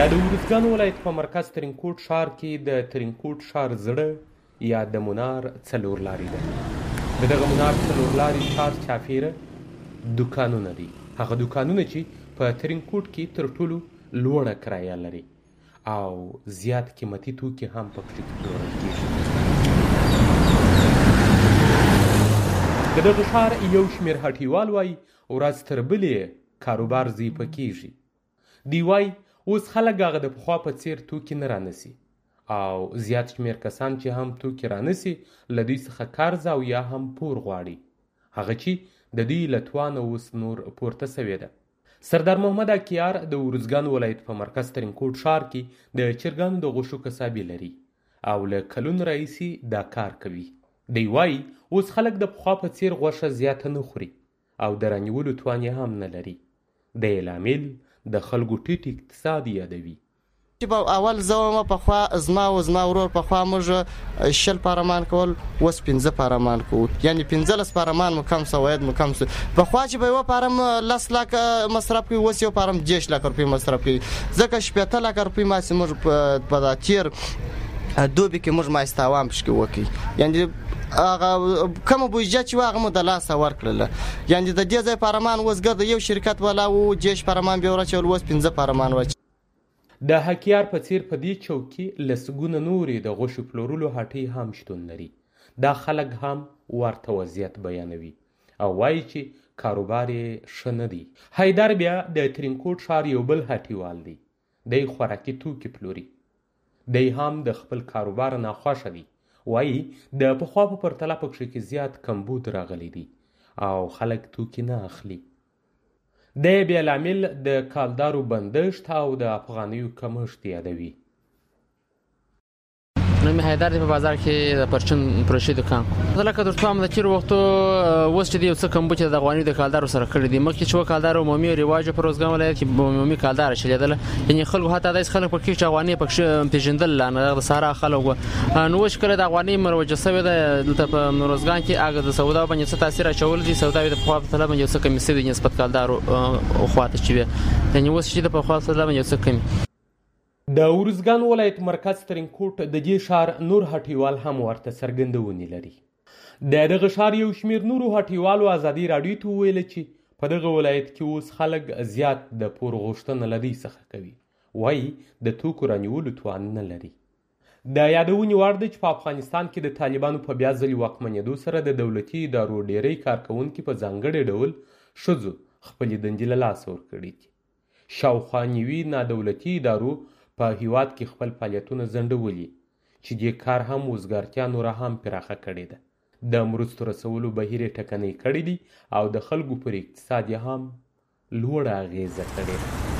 دا د ارزګان ولایت په مرکز ترینکوټ ښار کې د ترینکوټ ښار زړه یا د منار څلور لارې ده. د دغه منار څلور لارې ښار چاپیره دوکانونه دي. هغه دوکانونه چې په ترینکوټ کې تر ټولو لوړه کرایه لري او زیات قیمتي توکي هم پکې پلورل کېږي. د دغه ښار یو شمېر هټیوال وایي ورځ تر بلې کاروبار ضعیفه کېږي. دوی وایي اوس خلک هغه د پخوا په څېر توکي نه رانیسي او زیات شمېر کسان چې هم توکي رانیسي له دوی څخه قرض او یا هم پور غواړي، هغه چې د دوی له توانه اوس نور پورته سوې ده. سردار محمد اکیار د ارزګان ولایت په مرکز ترینکوټ ښار کې د چرګانو د غوښو کسابي لري او له کلونو راهیسې دا کار کوي. دی وایي اوس خلک د پخوا په څېر غوښه زیاته نه خوري او د رانیولو توان یې هم نه لري. د یې لامل د خلکو ټیټ اقتصاد یادوي. اول زه وم پخوا زما ورور پخوا موږ 60 پارمان کول اوس 15 پارمان کوو، یعنی 15 پارمان مو کم سوید مو کم سو. پخوا چې به یو پارم 10 لک مصرف کوي اوس یو پارم 10 لک روپۍ مصرف کوي، ځکه 15 لک روپۍ ماسې موږ په دا تیر دوبي کې موږ ماستاوام پشکې وکړي، یعنی هغه کومه بودجه چې هغه مو د لاسه ورکړله. یعنی د دې ځای پارمان اوس ګرد یو شرکت والا و 10 پارمان به ورچول اوس 15 پارمان وچ. د حکیار په څیر په دې چوک کې لسګونه نورې د غوښې پلورلو هټۍ هم شتون لري. دا خلک هم ورته وضعیت بیانوي او وایي چې کاروبار یې ښه نه دی. حیدر بیا د ترینکوټ ښار یو بل هټیوال دی. دی خوراکي توکي پلوري. دی هم د خپل کاروبار ناخوښه دی. وایي د پخوا په پرتله پکښې کې زیات کمبود راغلی دی او خلک توکي نه اخلي. د بیا لامل د کالدارو بندښت او د افغانیو کمښت یادوي. نو می حیدر دی په بازار کې د پرچون پروشي دکان زه لکه درته هم د تیر وختو اوس چې یو څه کمبود چې د افغاني د کالدارو سره کړی دی. مخکې چې کالدار عمومي رواج پر ارزګان ولایت کې عمومي کالدار چلیدل، یعنی خلکو حتی داس خلک په کې چې افغاني پکښ پیژندل نه د سارا خلکو نو وش کړی د افغاني مروجه سوی د په ارزګان کې هغه د سودا باندې څه تاثیر اچول دي. سودا د په خپل طلب باندې څه کمی سوي نسبت کالدارو خواته چې یعنی اوس چې د په خپل طلب باندې څه کمی. د ارزګان ولایت مرکز ترینکوټ د دې ښار نور هټیوال هم ورته څرګندونې لري. د دغه ښار یو شمېر نورو هټیوالو ازادي راډیو ته وویل چې په دغه ولایت کې اوس خلک زیات د پور غوښتنه له دوی څخه کوي. وایي د توکو رانیولو توان نه لري. د یادونې وړ ده چې په افغانستان کې د طالبانو په بیا ځلې واکمنېدو سره د دولتي ادارو ډیری کارکوونکي په ځانګړي ډول ښځو خپلې دندې له لاسه ورکړي دي. شاوخوا نیوي نادولتي ادارو په هیواد کې خپل فعالیتونه ځنډولي چې دې کار هم وزګارتیا نوره هم پراخه کړې ده. د مرستو رسولو بهیر یې ټکنی کړی دی او د خلکو پر اقتصاد یې هم لوړه اغیزه کړې ده.